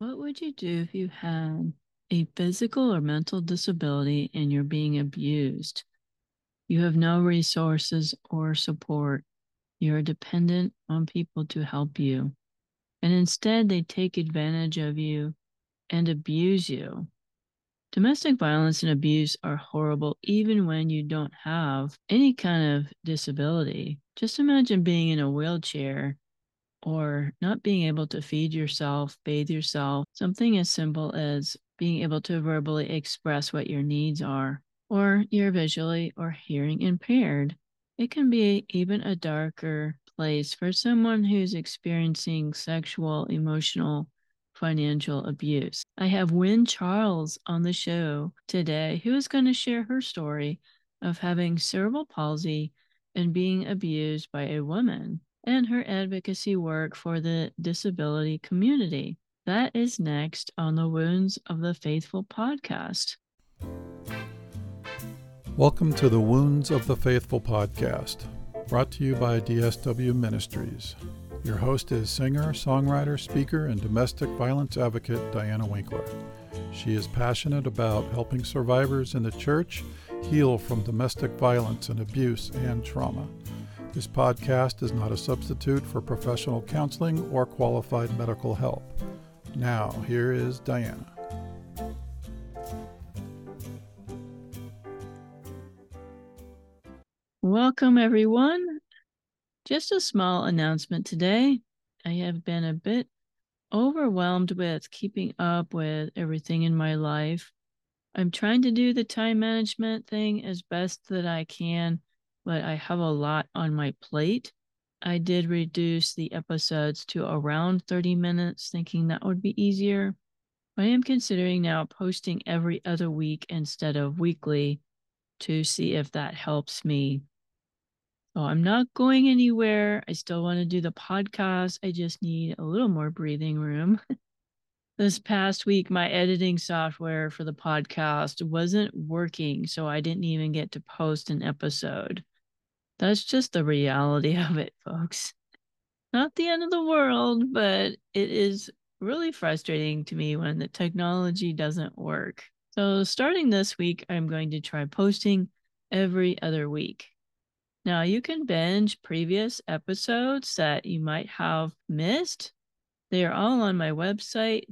What would you do if you had a physical or mental disability and you're being abused? You have no resources or support. You're dependent on people to help you. And instead, they take advantage of you and abuse you. Domestic violence and abuse are horrible even when you don't have any kind of disability. Just imagine being in a wheelchair or not being able to feed yourself, bathe yourself, something as simple as being able to verbally express what your needs are, or you're visually or hearing impaired. It can be even a darker place for someone who's experiencing sexual, emotional, financial abuse. I have Wynn Charles on the show today who is going to share her story of having cerebral palsy and being abused by a woman and her advocacy work for the disability community. That is next on the Wounds of the Faithful podcast. Welcome to the Wounds of the Faithful podcast, brought to you by DSW Ministries. Your host is singer, songwriter, speaker, and domestic violence advocate Diana Winkler. She is passionate about helping survivors in the church heal from domestic violence and abuse and trauma. This podcast is not a substitute for professional counseling or qualified medical help. Now, here is Diana. Welcome, everyone. Just a small announcement today. I have been a bit overwhelmed with keeping up with everything in my life. I'm trying to do the time management thing as best that I can, but I have a lot on my plate. I did reduce the episodes to around 30 minutes, thinking that would be easier. I am considering now posting every other week instead of weekly to see if that helps me. So I'm not going anywhere. I still want to do the podcast. I just need a little more breathing room. This past week, my editing software for the podcast wasn't working, so I didn't even get to post an episode. That's just the reality of it, folks. Not the end of the world, but it is really frustrating to me when the technology doesn't work. So starting this week, I'm going to try posting every other week. Now, you can binge previous episodes that you might have missed. They are all on my website,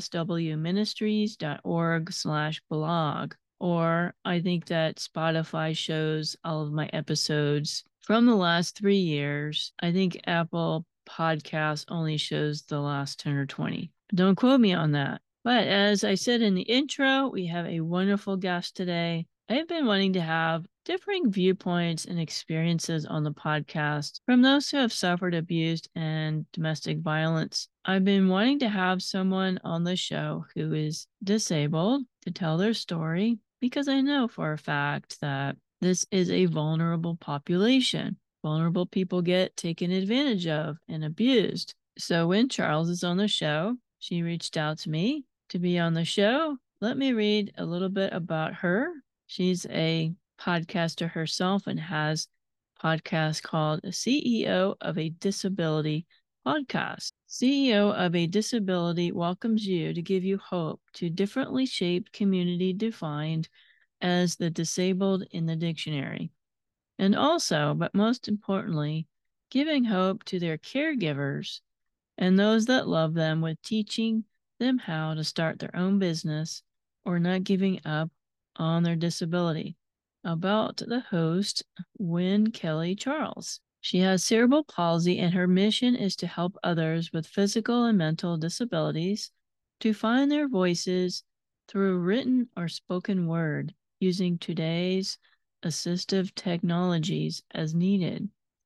dswministries.org/blog. Or I think that Spotify shows all of my episodes from the last 3 years. I think Apple Podcasts only shows the last 10 or 20. Don't quote me on that. But as I said in the intro, we have a wonderful guest today. I've been wanting to have differing viewpoints and experiences on the podcast from those who have suffered abuse and domestic violence. I've been wanting to have someone on the show who is disabled to tell their story because I know for a fact that this is a vulnerable population. Vulnerable people get taken advantage of and abused. So when Charles is on the show, she reached out to me to be on the show. Let me read a little bit about her. She's a podcaster herself and has a podcast called CEO of a Disability Podcast. CEO of a Disability welcomes you to give you hope to differently shaped community defined as the disabled in the dictionary. And also, but most importantly, giving hope to their caregivers and those that love them with teaching them how to start their own business or not giving up on their disability. About the host, Wynn Kelly Charles. She has cerebral palsy, and her mission is to help others with physical and mental disabilities to find their voices through written or spoken word using today's assistive technologies as needed.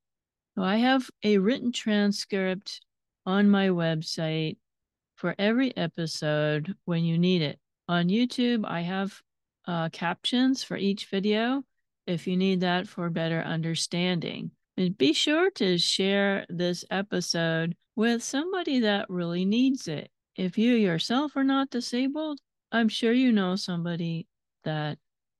So I have a written transcript on my website for every episode when you need it. On YouTube, I have captions for each video if you need that for better understanding. And be sure to share this episode with somebody that really needs it. If you yourself are not disabled, I'm sure you know somebody that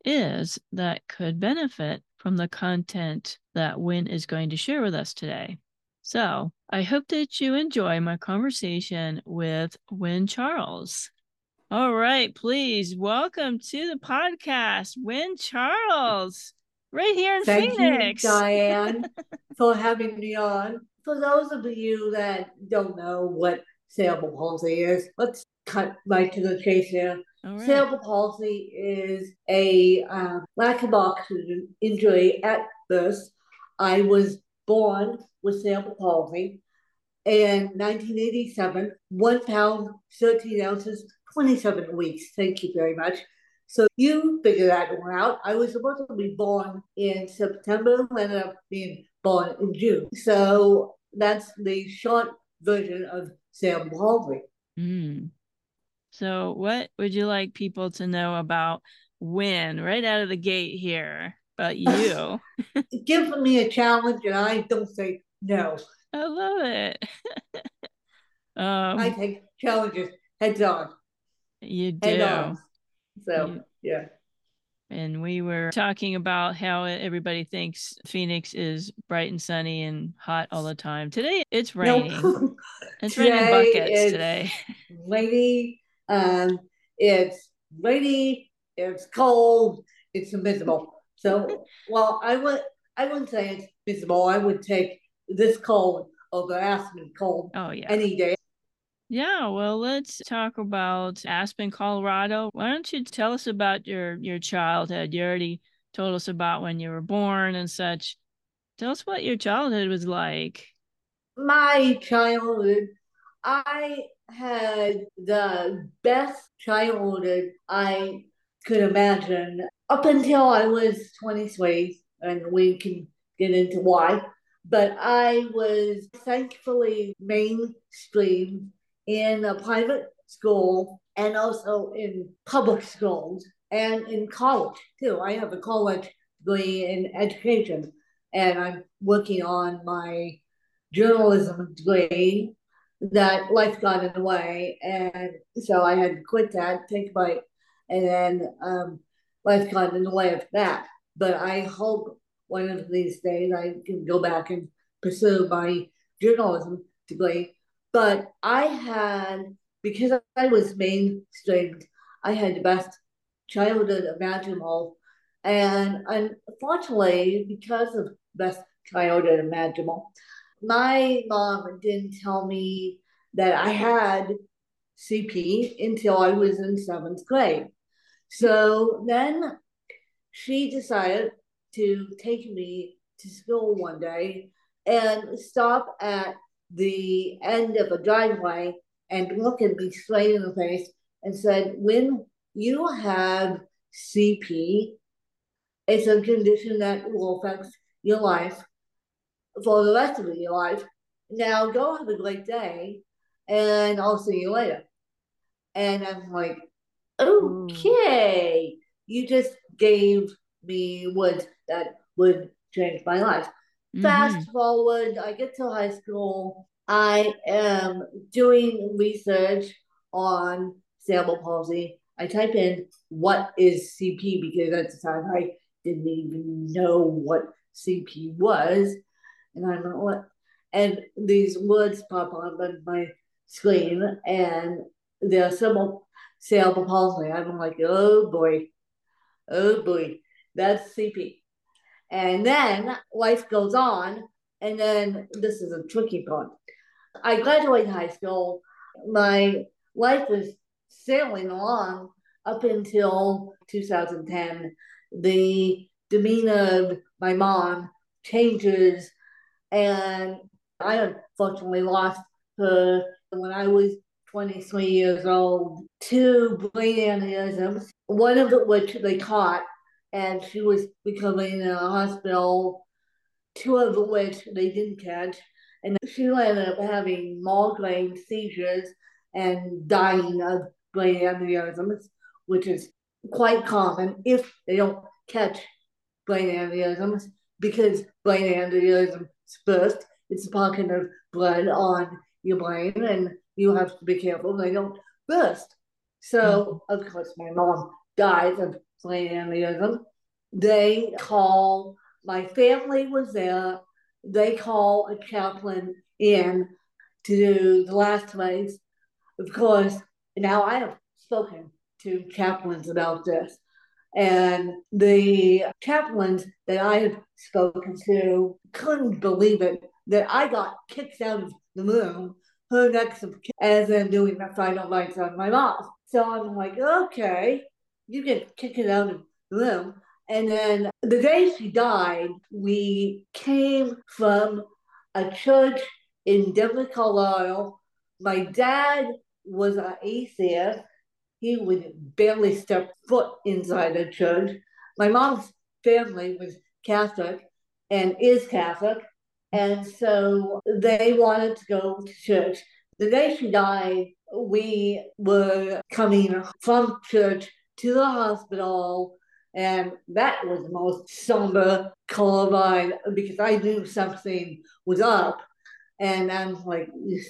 is that could benefit from the content that Wynn is going to share with us today. So I hope that you enjoy my conversation with Wynn Charles. All right, please welcome to the podcast, Wynn Charles, right here in Thank Phoenix. you, Diane, for having me on. For those of you that don't know what cerebral palsy is, let's cut right to the chase here. All right. Cerebral palsy is a lack of oxygen injury at birth. I was born with cerebral palsy in 1987, 1 pound, 13 ounces, 27 weeks. Thank you very much. So you figure that one out. I was supposed to be born in September, ended up being born in June. So that's the short version of cerebral palsy. So what would you like people to know about Wynn right out of the gate here about you? Give me a challenge and I don't say no. I love it. I take challenges heads on. You do. Head on. So, yeah. And we were talking about how everybody thinks Phoenix is bright and sunny and hot all the time. Today it's raining. Nope. It's raining buckets today. Rainy. It's rainy. It's cold. It's miserable. So, well, I wouldn't say it's miserable. I would take this cold over Aspen cold any day. Yeah, well, let's talk about Aspen, Colorado. Why don't you tell us about your childhood? You already told us about when you were born and such. Tell us what your childhood was like. My childhood, I had the best childhood I could imagine up until I was 23, and we can get into why. But I was thankfully mainstreamed in a private school and also in public schools and in college too. I have a college degree in education and I'm working on my journalism degree. That life got in the way, and so I had to quit that, take a break, and then life got in the way of that. But I hope one of these days I can go back and pursue my journalism degree. But I had, because I was mainstreamed, I had the best childhood imaginable. And unfortunately, because of best childhood imaginable, my mom didn't tell me that I had CP until I was in 7th grade. So then she decided to take me to school one day and stop at the end of a driveway and look at me straight in the face and said, when you have CP, it's a condition that will affect your life for the rest of your life. Now go have a great day and I'll see you later. And I'm like, okay, you just gave me words that would change my life. Fast forward, I get to high school. I am doing research on cerebral palsy. I type in what is CP because at the time I didn't even know what CP was. And I'm like, what? And these words pop up on my screen and they're cerebral palsy. I'm like, oh boy, that's CP. And then life goes on, and then this is a tricky part. I graduated high school. My life was sailing along up until 2010. The demeanor of my mom changes, and I unfortunately lost her when I was 23 years old. 2 brain aneurysms, one of which they caught, and she was recovering in a hospital, 2 of which they didn't catch. And she ended up having migraine seizures and dying of brain aneurysms, which is quite common if they don't catch brain aneurysms, because brain aneurysms burst. It's a pocket of blood on your brain, and you have to be careful they don't burst. So, of course, my mom died of brain aneurysm. They call, my family was there, they call a chaplain in to do the last rites. Of course, now I have spoken to chaplains about this. And the chaplains that I have spoken to couldn't believe it that I got kicked out of the room her next of as in doing the final rites on my mom. So I'm like, okay, you get kicked out of the room. And then the day she died, we came from a church in Denver, Colorado. My dad was an atheist. He would barely step foot inside a church. My mom's family was Catholic and is Catholic. And so they wanted to go to church. The day she died, we were coming from church to the hospital. And that was the most somber color vibe because I knew something was up. And I'm like,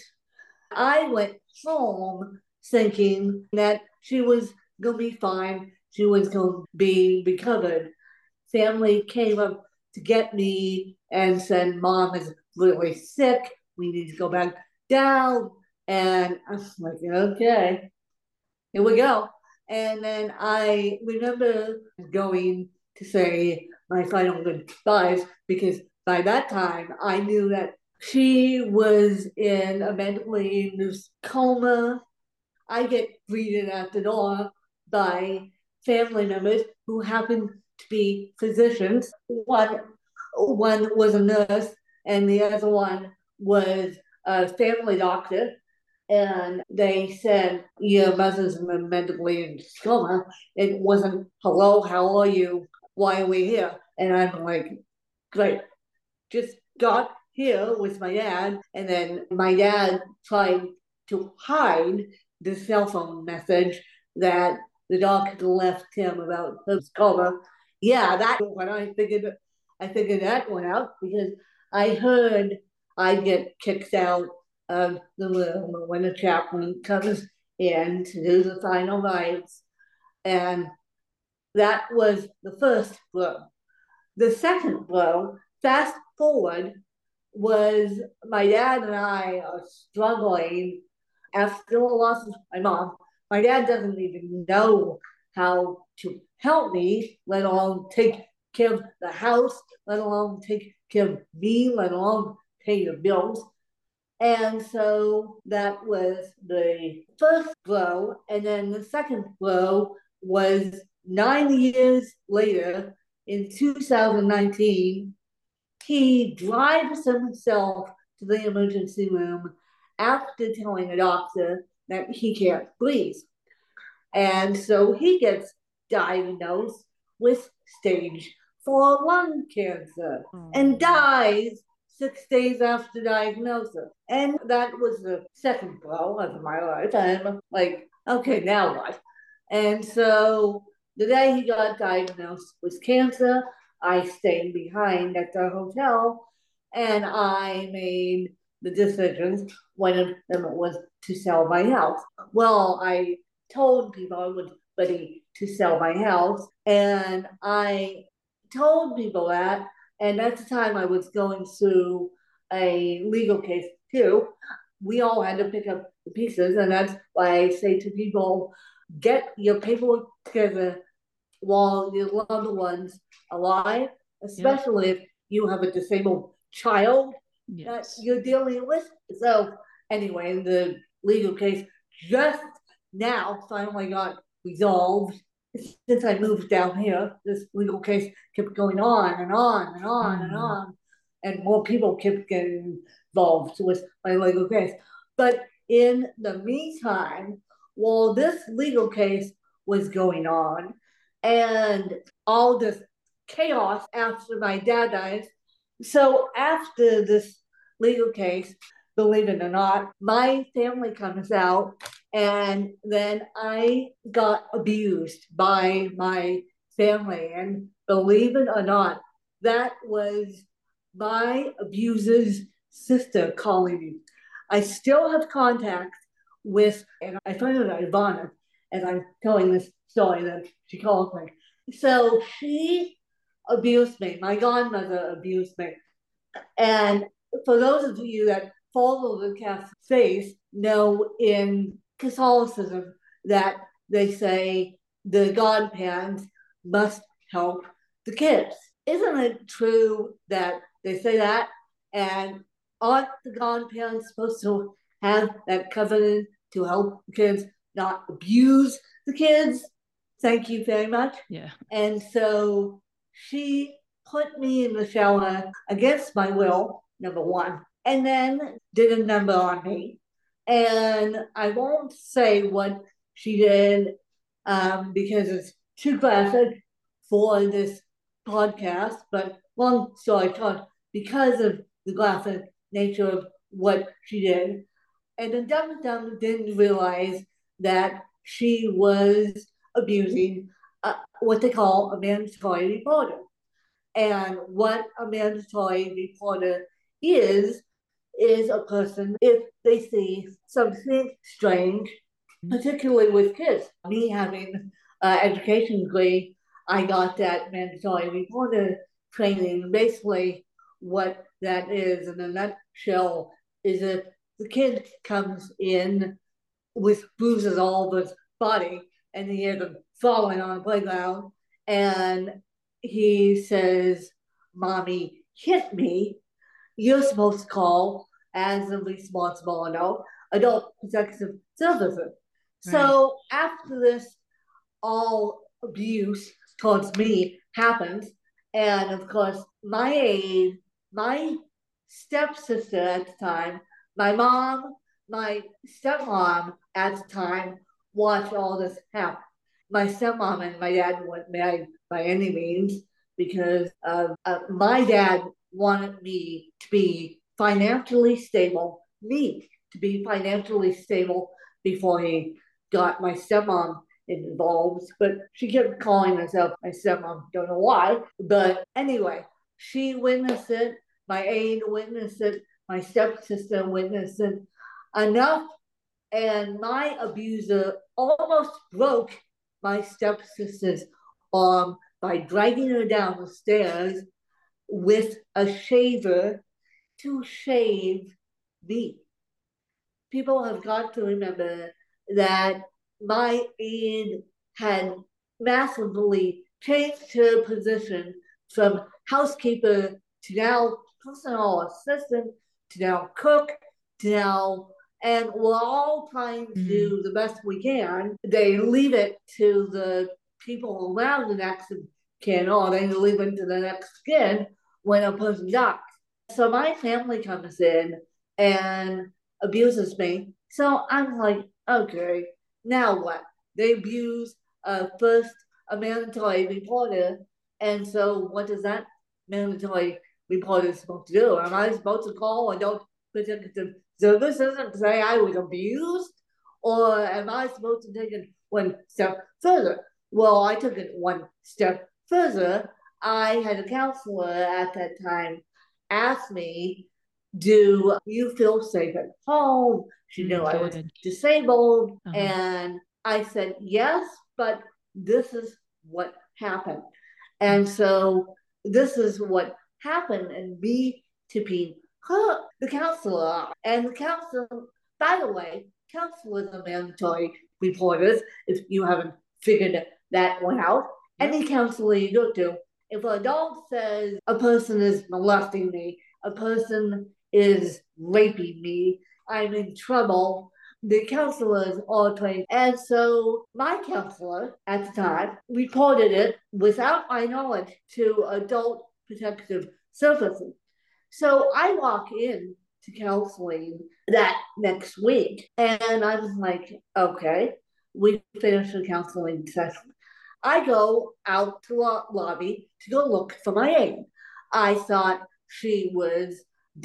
I went home thinking that she was going to be fine. She was going to be recovered. Family came up to get me and said, Mom is really sick. We need to go back down. And I was like, okay, here we go. And then I remember going to say my final goodbyes because by that time I knew that she was in a mentally induced coma. I get greeted at the door by family members who happen to be physicians. One was a nurse, and the other one was a family doctor. And they said, your mother's mentally in coma. It wasn't, hello, how are you? Why are we here? And I'm like, great. Just got here with my dad. And then my dad tried to hide the cell phone message that the doctor left him about his coma. Yeah, that when I figured that one out because I heard I get kicked out of the room when a chaplain comes in to do the final rites. And that was the first blow. The second blow, fast forward, was my dad and I are struggling after the loss of my mom. My dad doesn't even know how to help me, let alone take care of the house, let alone take care of me, let alone pay the bills. And so that was the first blow. And then the second blow was 9 years later in 2019. He drives himself to the emergency room after telling the doctor that he can't breathe. And so he gets diagnosed with stage 4 lung cancer and dies 6 days after diagnosis. And that was the second blow of my life. I'm like, okay, now what? And so the day he got diagnosed with cancer, I stayed behind at the hotel and I made the decisions. One of them was to sell my house. Well, I told people I was ready to sell my house, and I told people that. And at the time, I was going through a legal case too. We all had to pick up the pieces, and that's why I say to people, get your paperwork together while your loved one's alive, especially if you have a disabled child that you're dealing with. So anyway, the legal case just now finally got resolved. Since I moved down here, this legal case kept going on and on and on and on, and more people kept getting involved with my legal case. But in the meantime, while this legal case was going on, and all this chaos after my dad died. So after this legal case, believe it or not, my family comes out, and then I got abused by my family. And believe it or not, that was my abuser's sister calling me. I still have contact with, and I find it ironic as I'm telling this story that she called me. So she abused me. My godmother abused me. And for those of you that follow the Catholic faith know in Catholicism that they say the godparents must help the kids. Isn't it true that they say that? And aren't the godparents supposed to have that covenant to help the kids not abuse the kids? Thank you very much. Yeah. And so she put me in the shower against my will, number one, and then did a number on me. And I won't say what she did because it's too graphic for this podcast, but long story short, because of the graphic nature of what she did. And the dum-dum didn't realize that she was abusing what they call a mandatory reporter. And what a mandatory reporter is a person, if they see something strange, particularly with kids. Me having education degree, I got that mandatory reporter training. Basically, what that is in a nutshell is if the kid comes in with bruises all over his body and he hears them falling on the playground and he says, "Mommy hit me," you're supposed to call as a responsible adult protective services. Right. So after this, all abuse towards me happened. And of course, my aide, my stepsister at the time, my mom, my stepmom at the time watched all this happen. My stepmom and my dad weren't married by any means because my dad wanted me to be financially stable, before he got my stepmom involved. But she kept calling herself my stepmom, don't know why. But anyway, she witnessed it, my aide witnessed it, my stepsister witnessed it enough, and my abuser almost broke my stepsister's arm by dragging her down the stairs with a shaver to shave me. People have got to remember that my aide had massively changed her position from housekeeper to now personal assistant to now cook to now, and we're all trying to do the best we can. They leave it to the people around the next of kin, or they leave it to the next kid when a person dies. So my family comes in and abuses me. So I'm like, okay, now what? They abuse first a mandatory reporter, and so what does that mandatory reporter supposed to do? Am I supposed to call adult protective services and say I was abused? Or am I supposed to take it one step further? Well, I took it one step further. I had a counselor at that time ask me, do you feel safe at home? She knew I was disabled. And I said, yes, but this is what happened. And so this is what happened, and me tipping her, the counselor. And the counselor, by the way, counselors are mandatory reporters, if you haven't figured that one out. Any counselor you go to, if an adult says a person is molesting me, a person is raping me, I'm in trouble, the counselors are trained. And so my counselor at the time reported it without my knowledge to Adult Protective Services. So I walk in to counseling that next week, and I was like, okay, we finished the counseling session. I go out to the lobby to go look for my aide. I thought she was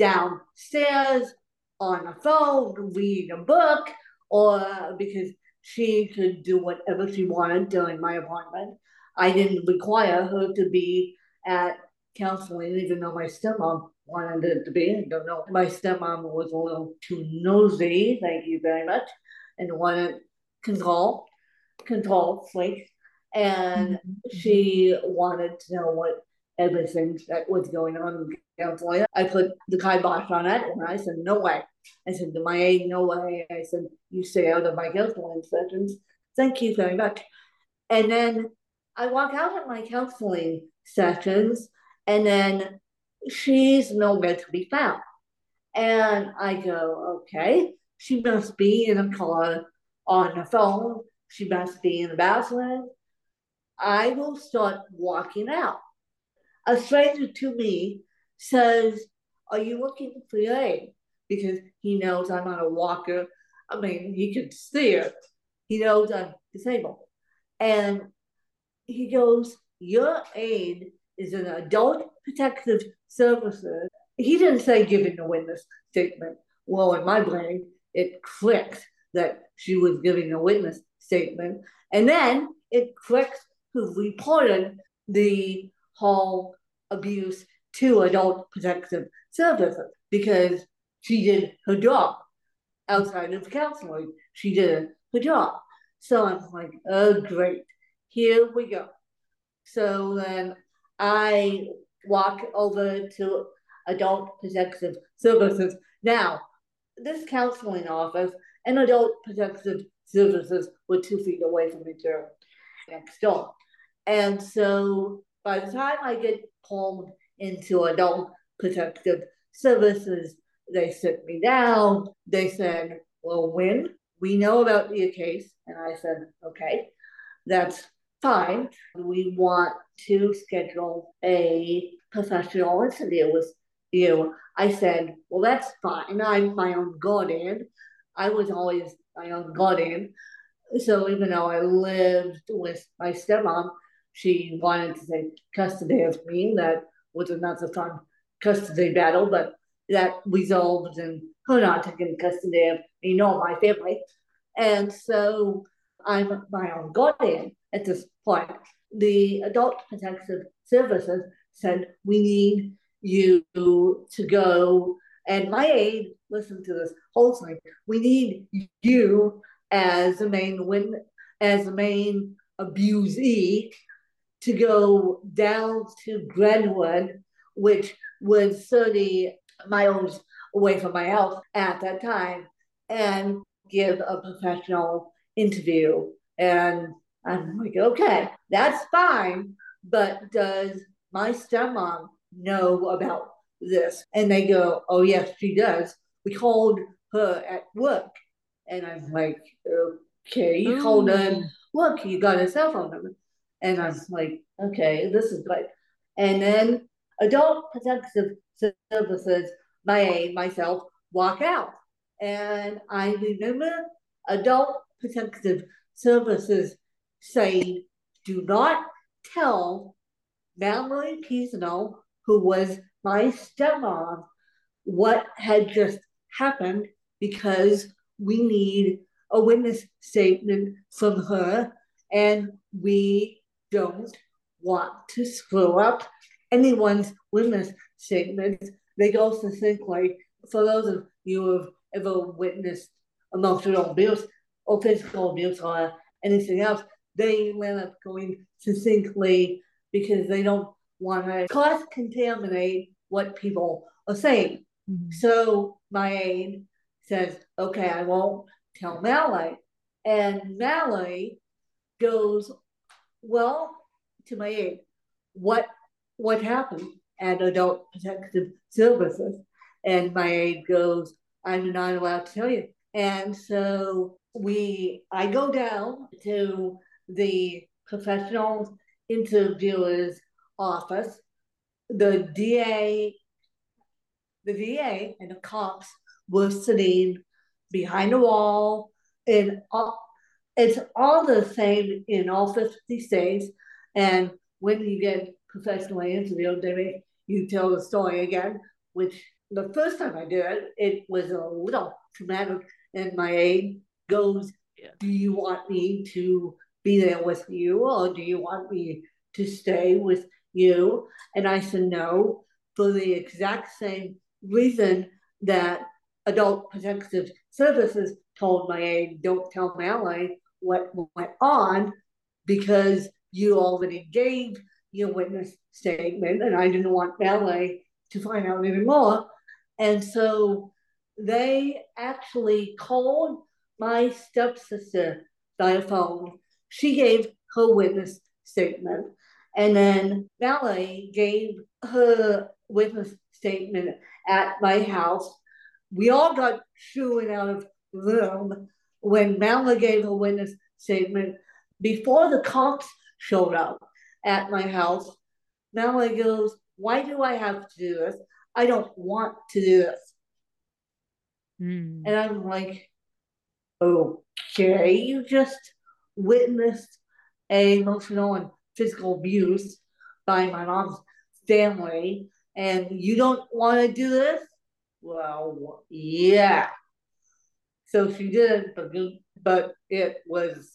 downstairs on a phone, reading a book, or because she could do whatever she wanted during my appointment. I didn't require her to be at counseling, even though my stepmom wanted it to be. I don't know. My stepmom was a little too nosy, thank you very much, and wanted control freak. And she wanted to know what everything that was going on in counseling. I put the kibosh on it, and I said, no way. I said to my aide, no way. I said, you stay out of my counseling sessions. Thank you very much. And then I walk out of my counseling sessions, and then she's nowhere to be found. And I go, okay, she must be in a car on the phone. She must be in the bathroom. I will start walking out. A stranger to me says, are you looking for your aide? Because he knows I'm on a walker. I mean, he can see her. He knows I'm disabled. And he goes, your aide is an adult protective services. He didn't say giving the witness statement. Well, in my brain, it clicked that she was giving a witness statement. And then it clicked who reported the whole abuse to adult protective services because she did her job outside of counseling. She did her job. So I'm like, oh, great. Here we go. So then I walk over to adult protective services. Now, this counseling office and adult protective services were 2 feet away from each other next door. And so by the time I get pulled into adult protective services, they sit me down. They said, well, when we know about your case. And I said, okay, that's fine. We want to schedule a professional interview with you. I said, well, that's fine. I'm my own guardian. I was always my own guardian. So even though I lived with my stepmom, she wanted to take custody of me. That was another fun custody battle, but that resolved in her not taking custody of me nor my family. And so I'm my own guardian at this point. The Adult Protective Services said, we need you to go, and my aide listened to this whole thing. We need you as the main abusee to go down to Glenwood, which was 30 miles away from my house at that time, and give a professional interview. And I'm like, okay, that's fine, but does my stepmom know about this? And they go, oh, yes, she does. We called her at work. And I'm like, okay, you called her at work, you got a cell phone number. And I'm like, okay, this is good. And then Adult Protective Services, my aide, myself, walk out. And I remember Adult Protective Services saying, do not tell Mallory Pisano, who was my stepmom, what had just happened because we need a witness statement from her and we don't want to screw up anyone's witness statements. They go succinctly, for those of you who have ever witnessed emotional abuse or physical abuse or anything else, they end up going succinctly because they don't want to cross-contaminate what people are saying. Mm-hmm. So my aide says, okay, I won't tell Mallory. And Mallory goes, well, to my aide, what happened at Adult Protective Services? And my aide goes, I'm not allowed to tell you. And so I go down to the professional interviewer's office. The DA and the cops were sitting behind a wall. And it's all the same in all 50 states. And when you get professionally interviewed, they make you tell the story again, which the first time I did it, it was a little traumatic. And my aide goes, do you want me to be there with you, or do you want me to stay with you? And I said no, for the exact same reason that Adult Protective Services told my aide, don't tell Mallory what went on, because you already gave your witness statement, and I didn't want Mallory to find out anymore. And so they actually called my stepsister by phone. She gave her witness statement. And then Valerie gave her witness statement at my house. We all got shooing out of the room when Mallory gave her witness statement. Before the cops showed up at my house, Mallory goes, "Why do I have to do this? I don't want to do this." Mm. And I'm like, okay, you just witnessed emotional and physical abuse by my mom's family, and you don't want to do this? Well, yeah. So she did, but it was,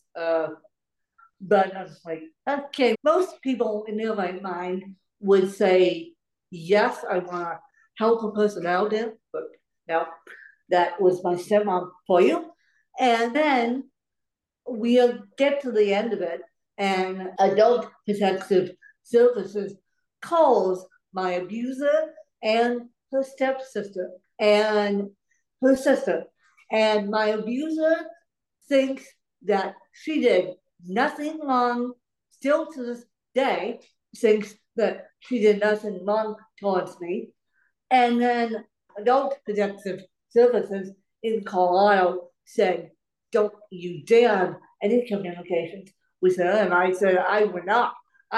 but I was like, okay. Most people in their right mind would say, yes, I want to help a person out there, but no, that was my stepmom for you. And then we'll get to the end of it, and Adult Protective Services calls my abuser and her stepsister and her sister. And my abuser thinks that she did nothing wrong, still to this day, thinks that she did nothing wrong towards me. And then Adult Protective Services in Colorado said, "Don't you dare have any communications with her." And I said, I would not,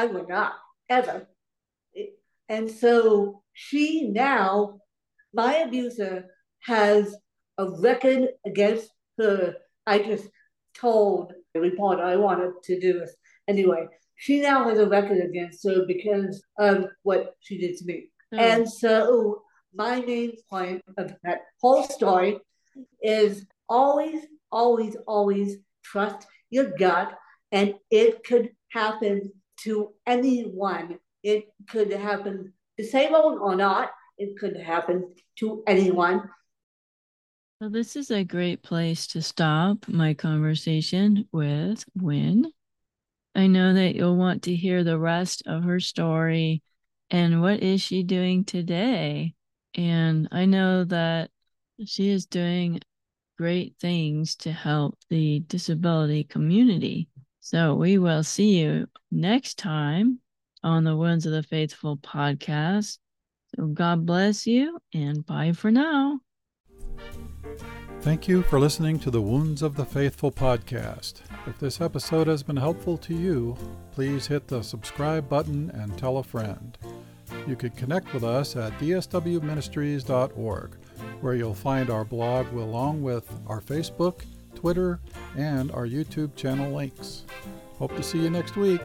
ever. And so she now, my abuser, has a record against her. I just told the reporter I wanted to do this. Anyway, she now has a record against her because of what she did to me. And so my main point of that whole story is always, always, always trust your gut, and it could happen to anyone. It could happen disabled or not. It could happen to anyone. Well, this is a great place to stop my conversation with Wynn. I know that you'll want to hear the rest of her story and what is she doing today. And I know that she is doing great things to help the disability community. So we will see you next time on the Wounds of the Faithful podcast. So God bless you, and bye for now. Thank you for listening to the Wounds of the Faithful podcast. If this episode has been helpful to you, please hit the subscribe button and tell a friend. You can connect with us at dswministries.org, where you'll find our blog along with our Facebook, Twitter, and our YouTube channel links. Hope to see you next week.